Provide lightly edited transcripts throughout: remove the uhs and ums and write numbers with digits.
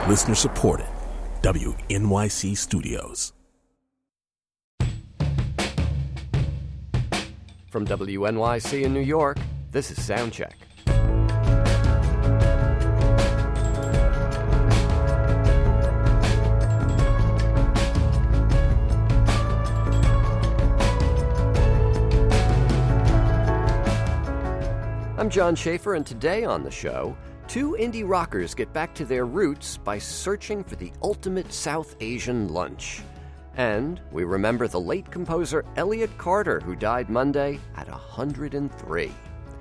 Listener supported. WNYC Studios. From WNYC in New York, this is Soundcheck. I'm John Schaefer, and today on the show, two indie rockers get back to their roots by searching for the ultimate South Asian lunch. And we remember the late composer Elliott Carter, who died Monday at 103.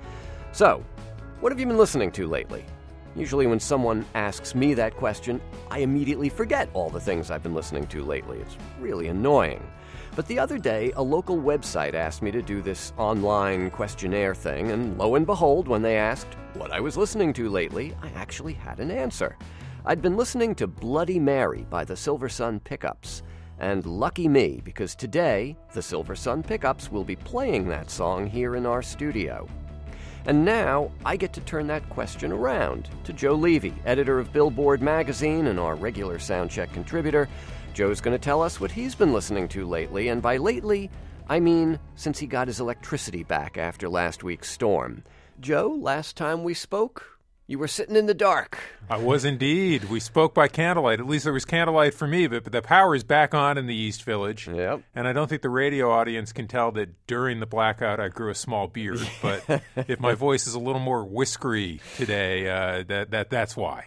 So, what have you been listening to lately? Usually when someone asks me that question, I immediately forget all the things I've been listening to lately. It's really annoying. But the other day, a local website asked me to do this online questionnaire thing, and lo and behold, when they asked what I was listening to lately, I actually had an answer. I'd been listening to Bloody Mary by the Silver Sun Pickups. And lucky me, because today, the Silver Sun Pickups will be playing that song here in our studio. And now, I get to turn that question around to Joe Levy, editor of Billboard magazine and our regular Soundcheck contributor. Joe's going to tell us what he's been listening to lately, and by lately, I mean since he got his electricity back after last week's storm. Joe, last time we spoke, you were sitting in the dark. I was indeed. We spoke by candlelight. At least there was candlelight for me, but the power is back on in the East Village. Yep. And I don't think the radio audience can tell that during the blackout I grew a small beard. But if my voice is a little more whiskery today, that's why.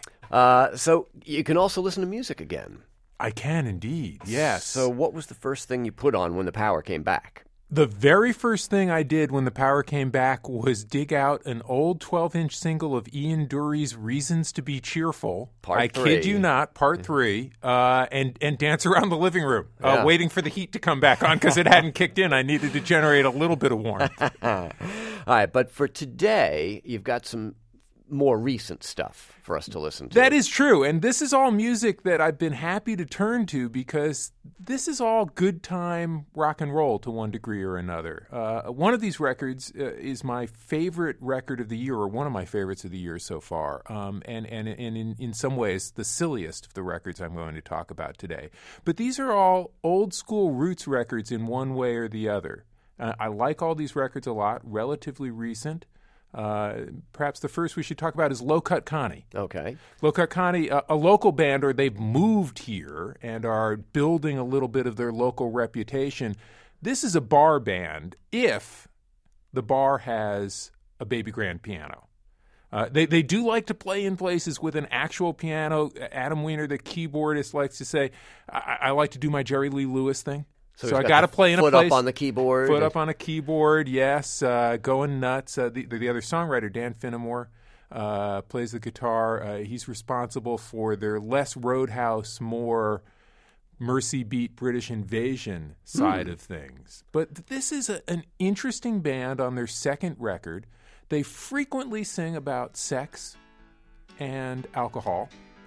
So you can also listen to music again. I can indeed, yes. So what was the first thing you put on when the power came back? The very first thing I did when the power came back was dig out an old 12-inch single of Ian Dury's Reasons to Be Cheerful. Part 3. I kid you not, part 3, and dance around the living room, waiting for the heat to come back on because it hadn't kicked in. I needed to generate a little bit of warmth. All right, but for today, you've got some more recent stuff for us to listen to. That is true, and this is all music that I've been happy to turn to because this is all good time rock and roll to one degree or another. One of these records is my favorite record of the year, or one of my favorites of the year so far, and in some ways the silliest of the records I'm going to talk about today. But these are all old school roots records in one way or the other. I like all these records a lot, relatively recent. Perhaps the first we should talk about is Low Cut Connie. Okay. Low Cut Connie, a local band, or they've moved here and are building a little bit of their local reputation. This is a bar band if the bar has a baby grand piano. They do like to play in places with an actual piano. Adam Weiner, the keyboardist, likes to say, I like to do my Jerry Lee Lewis thing. So I got to play in a place. Foot up on the keyboard. Foot up on a keyboard, yes. Going nuts. The other songwriter, Dan Finnemore, plays the guitar. He's responsible for their less Roadhouse, more Mercy Beat British Invasion side of things. But this is an interesting band on their second record. They frequently sing about sex and alcohol.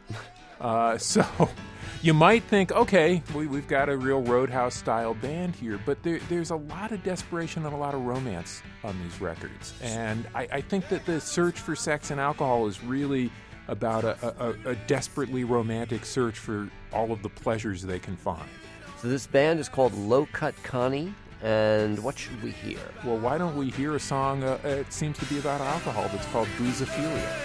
So you might think, okay, we've got a real Roadhouse-style band here, but there's a lot of desperation and a lot of romance on these records. And I think that the search for sex and alcohol is really about a desperately romantic search for all of the pleasures they can find. So this band is called Low Cut Connie, and what should we hear? Well, why don't we hear a song, it seems to be about alcohol, that's called Boozophilia.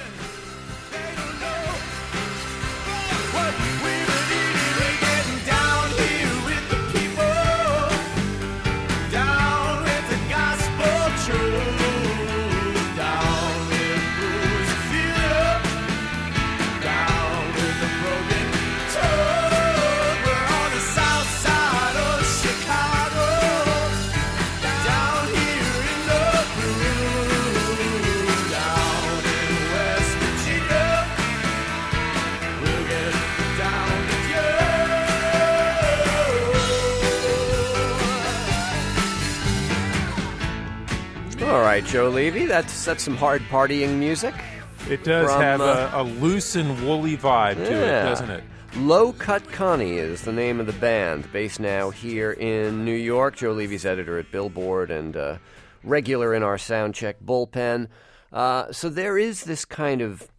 All right, Joe Levy, that's some hard partying music. It does have a loose and woolly vibe to it, doesn't it? Low Cut Connie is the name of the band, based now here in New York. Joe Levy's editor at Billboard and regular in our Soundcheck bullpen. So there is this kind of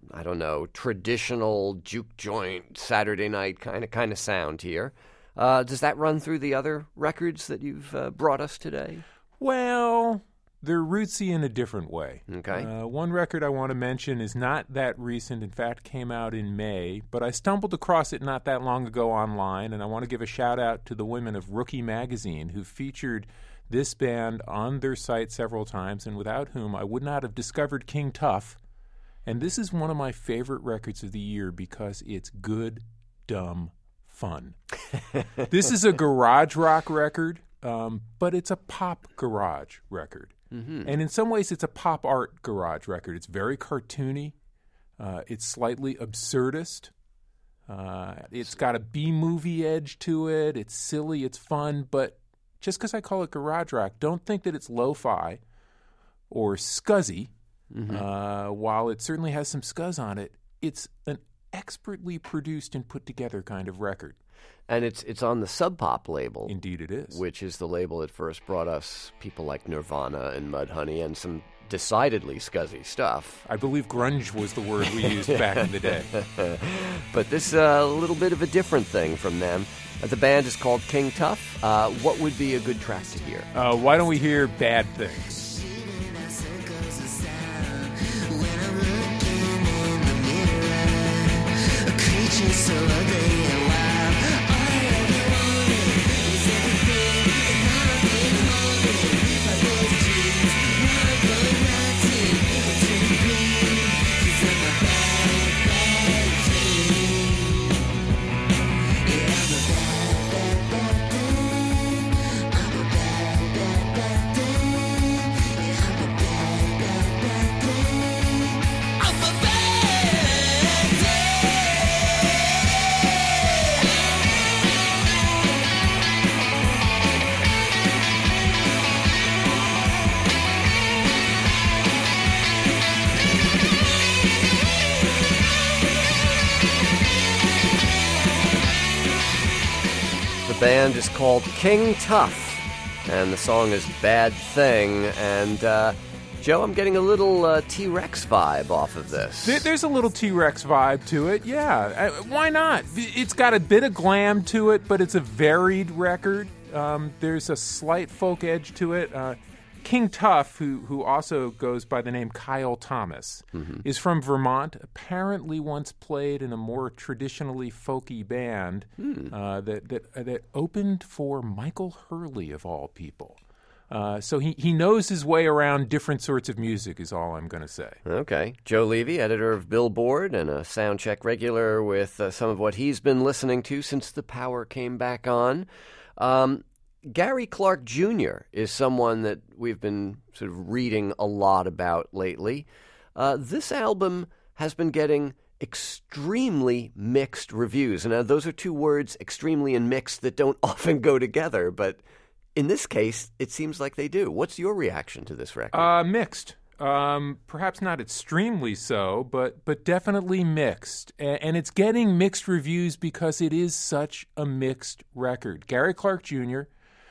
I don't know, traditional juke joint Saturday night kind of sound here. Does that run through the other records that you've brought us today? Well, they're rootsy in a different way. Okay. One record I want to mention is not that recent. In fact, came out in May, but I stumbled across it not that long ago online, and I want to give a shout-out to the women of Rookie Magazine who featured this band on their site several times, and without whom I would not have discovered King Tuff. And this is one of my favorite records of the year because it's good, dumb fun. This is a garage rock record, but it's a pop garage record. Mm-hmm. And in some ways, it's a pop art garage record. It's very cartoony. It's slightly absurdist. It's got a B-movie edge to it. It's silly. It's fun. But just because I call it garage rock, don't think that it's lo-fi or scuzzy. Mm-hmm. While it certainly has some scuzz on it, it's an expertly produced and put together kind of record. And it's on the Sub Pop label. Indeed it is. Which is the label that first brought us people like Nirvana and Mudhoney and some decidedly scuzzy stuff. I believe grunge was the word we used back in the day. But this is a little bit of a different thing from them. The band is called King Tuff. What would be a good track to hear? Why don't we hear Bad Things? So ugly and wild. All I ever wanted is everything and I've been holding by those dreams. Now I'm going out to dream, 'cause I'm a bad, bad dream. Yeah, I'm a bad, bad, bad thing. I'm a bad, bad, bad thing. Yeah, I'm a bad, bad, bad thing. I'm a bad thing. The band is called King Tuff, and the song is Bad Thing. And, Joe, I'm getting a little T-Rex vibe off of this. There's a little T-Rex vibe to it, yeah. Why not? It's got a bit of glam to it, but it's a varied record. There's a slight folk edge to it. King Tuff, who also goes by the name Kyle Thomas, is from Vermont, apparently once played in a more traditionally folky band that opened for Michael Hurley, of all people. So he knows his way around different sorts of music is all I'm going to say. Okay. Joe Levy, editor of Billboard and a Soundcheck regular with some of what he's been listening to since the power came back on. Gary Clark Jr. is someone that we've been sort of reading a lot about lately. This album has been getting extremely mixed reviews. And those are two words, extremely and mixed, that don't often go together, but in this case, it seems like they do. What's your reaction to this record? Mixed. Perhaps not extremely so, but definitely mixed. And it's getting mixed reviews because it is such a mixed record. Gary Clark Jr.,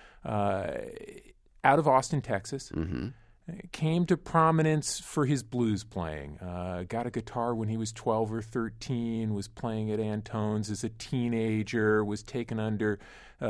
out of Austin, Texas, came to prominence for his blues playing. Got a guitar when he was 12 or 13, was playing at Antone's as a teenager, was taken under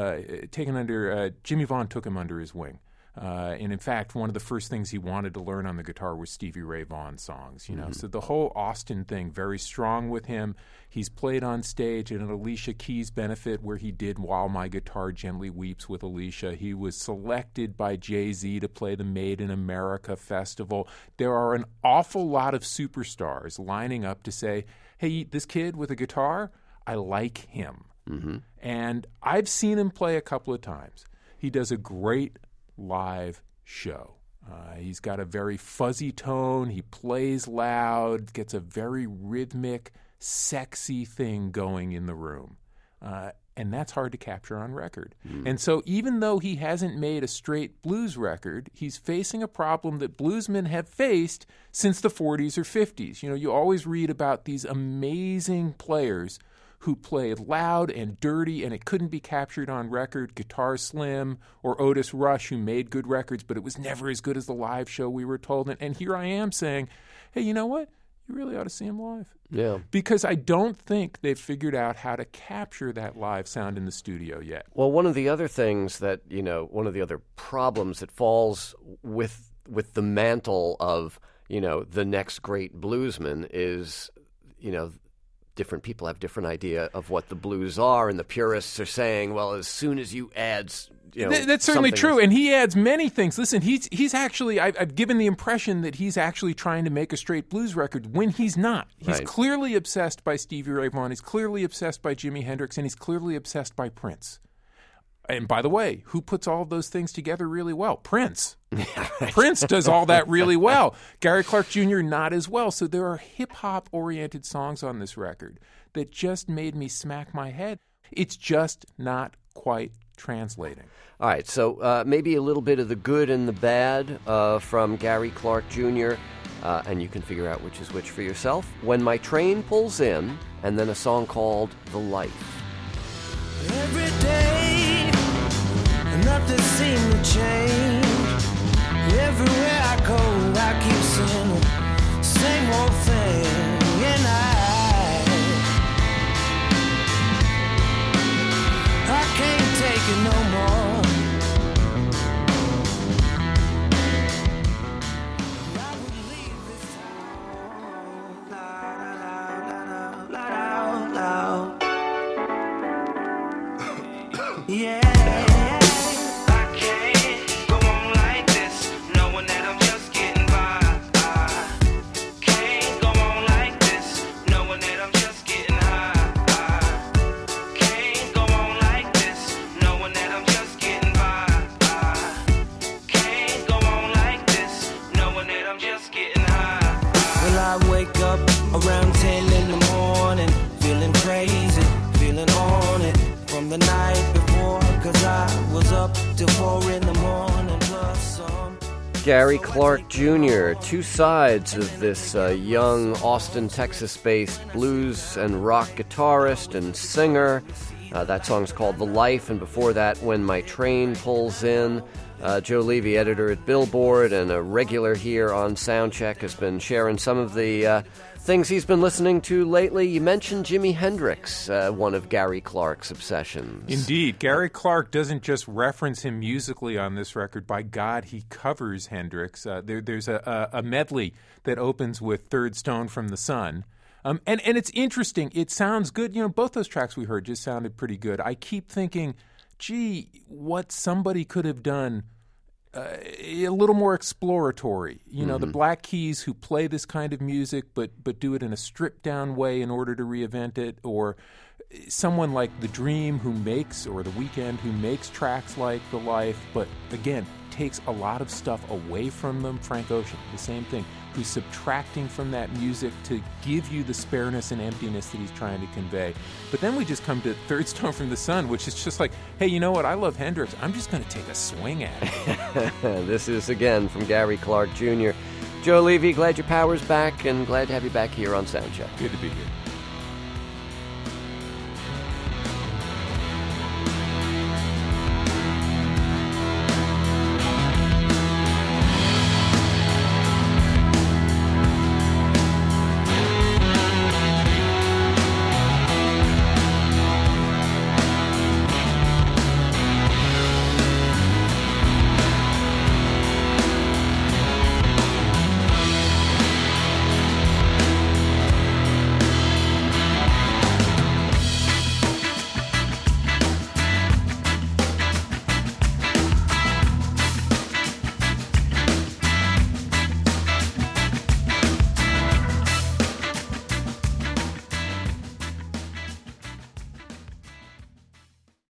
Jimmy Vaughn took him under his wing. And in fact, one of the first things he wanted to learn on the guitar was Stevie Ray Vaughan songs, you know. So the whole Austin thing, very strong with him. He's played on stage at an Alicia Keys benefit where he did While My Guitar Gently Weeps with Alicia. He was selected by Jay-Z to play the Made in America festival. There are an awful lot of superstars lining up to say, hey, this kid with a guitar, I like him. And I've seen him play a couple of times. He does a great live show. He's got a very fuzzy tone. He plays loud, gets a very rhythmic, sexy thing going in the room. And that's hard to capture on record. And so even though he hasn't made a straight blues record, he's facing a problem that bluesmen have faced since the 40s or 50s. You know, you always read about these amazing players who played loud and dirty, and it couldn't be captured on record. Guitar Slim or Otis Rush, who made good records, but it was never as good as the live show, we were told. And here I am saying, hey, you know what? you really ought to see him live. Yeah. Because I don't think they've figured out how to capture that live sound in the studio yet. Well, one of the other things that, one of the other problems that falls with the mantle of, the next great bluesman is, different people have different idea of what the blues are, and the purists are saying, well, as soon as you add, that's certainly true, and he adds many things. Listen, he's actually, I've given the impression that he's actually trying to make a straight blues record when he's not. He's clearly obsessed by Stevie Ray Vaughan, he's clearly obsessed by Jimi Hendrix, and he's clearly obsessed by Prince. And by the way, who puts all of those things together really well? Prince. Prince does all that really well. Gary Clark Jr. not as well. So there are hip-hop oriented songs on this record that just made me smack my head. It's just not quite translating. All right, so maybe a little bit of the good and the bad from Gary Clark Jr., and you can figure out which is which for yourself. When My Train Pulls In, and then a song called The Life. Every day, nothing seems to change. Everywhere I go, I keep singing same old thing, and I can't take it no more. I would leave this town loud, loud, loud. Yeah. I can't go on like this, knowing that I'm just getting by. I can't go on like this, knowing that I'm just getting high. I can't go on like this, knowing that I'm just getting by. I can't go on like this, knowing that I'm just getting high. Well, I wake up around 10 in the morning, feeling crazy, feeling on it from the night before, 'cause I was up till 4 in the morning plus some. Gary Clark Jr., two sides of this young Austin, Texas-based blues and rock guitarist and singer. That song's called The Life, and before that, When My Train Pulls In. Joe Levy, editor at Billboard and a regular here on Soundcheck, has been sharing some of the things he's been listening to lately. You mentioned Jimi Hendrix, one of Gary Clark's obsessions. Indeed. Gary Clark doesn't just reference him musically on this record. By God, he covers Hendrix. There's a medley that opens with Third Stone from the Sun. And it's interesting. It sounds good. Both those tracks we heard just sounded pretty good. I keep thinking, gee, what somebody could have done a little more exploratory. The Black Keys, who play this kind of music but do it in a stripped-down way in order to reinvent it, or someone like The Dream or The Weeknd, who makes tracks like The Life, but again, takes a lot of stuff away from them. Frank Ocean, the same thing, who's subtracting from that music to give you the spareness and emptiness that he's trying to convey. But then we just come to Third Stone from the Sun, which is just like, hey, you know what? I love Hendrix. I'm just going to take a swing at it. This is, again, from Gary Clark Jr. Joe Levy, glad your power's back, and glad to have you back here on Soundcheck. Good to be here.